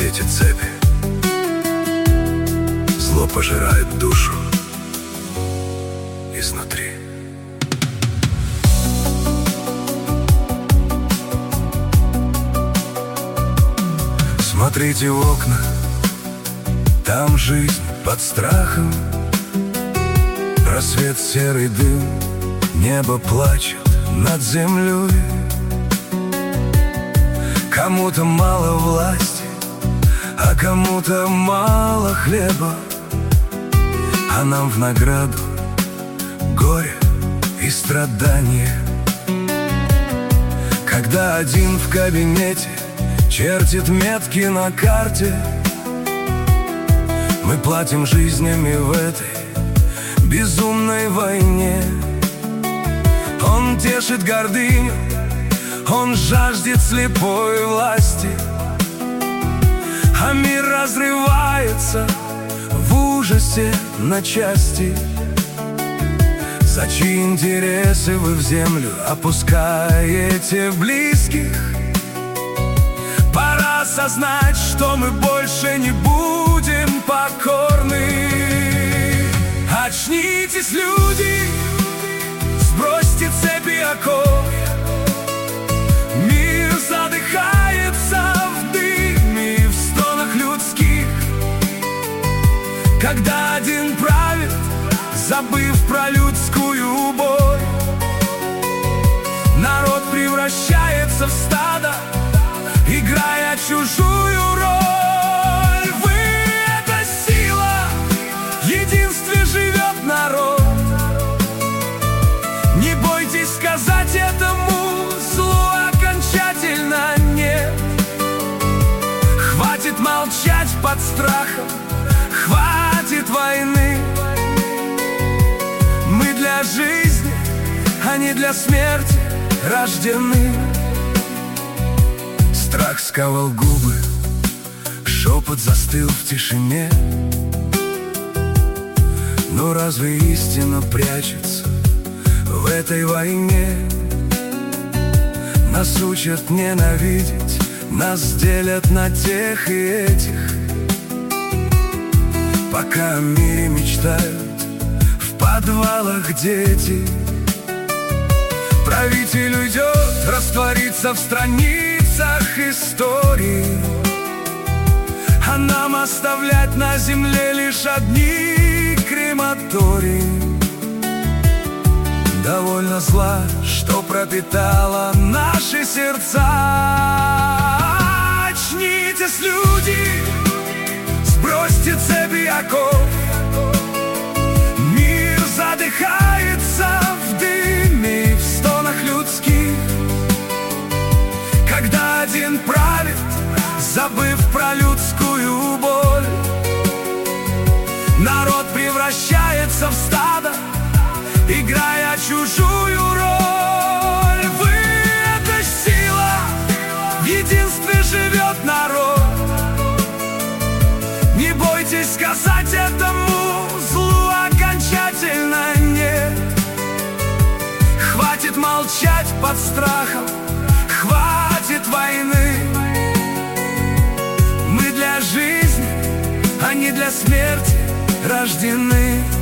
эти цепи. Зло пожирает душу изнутри. Смотрите в окна, там жизнь под страхом. Рассвет, серый дым, небо плачет над землей. Кому-то мало власти, а кому-то мало хлеба, а нам в награду горе и страдания. Когда один в кабинете чертит метки на карте, мы платим жизнями в этой безумной войне. Он тешит гордыню, он жаждет слепой власти, а мир разрывается в ужасе на части. За чьи интересы вы в землю опускаете близких? Пора осознать, что мы больше не будем покорны. Очнитесь, люди, сбросьте цепи оков. Мир задыхается в дыме и в стонах людских. Когда один правит, забыв про людскую боль, народ превращается в стадо, играя чужую роль. Вы — это сила, в единстве живет народ. Не бойтесь сказать этому злу окончательно нет. Хватит молчать под страхом, хватит войны. Мы для жизни, а не для смерти рождены. Страх сковал губы, шепот застыл в тишине. Но разве истина прячется в этой войне? Нас учат ненавидеть, нас делят на тех и этих. Пока о мире мечтают в подвалах дети. Правитель уйдет, растворится в страницах истории, а нам оставлять на земле лишь одни крематории. Довольно зла, что пропитало наши сердца. Очнитесь, люди, сбросьте цепи оков. Мир задыхается в дыме и в стонах людских. Когда один правит, забыв про людскую боль, народ превращается в стадо, играя чужую роль. Вы — это сила, в единстве живет народ. Не бойтесь сказать этому злу окончательно нет. Хватит молчать под страхом, хватит войны. Мы для жизни, а не для смерти рождены.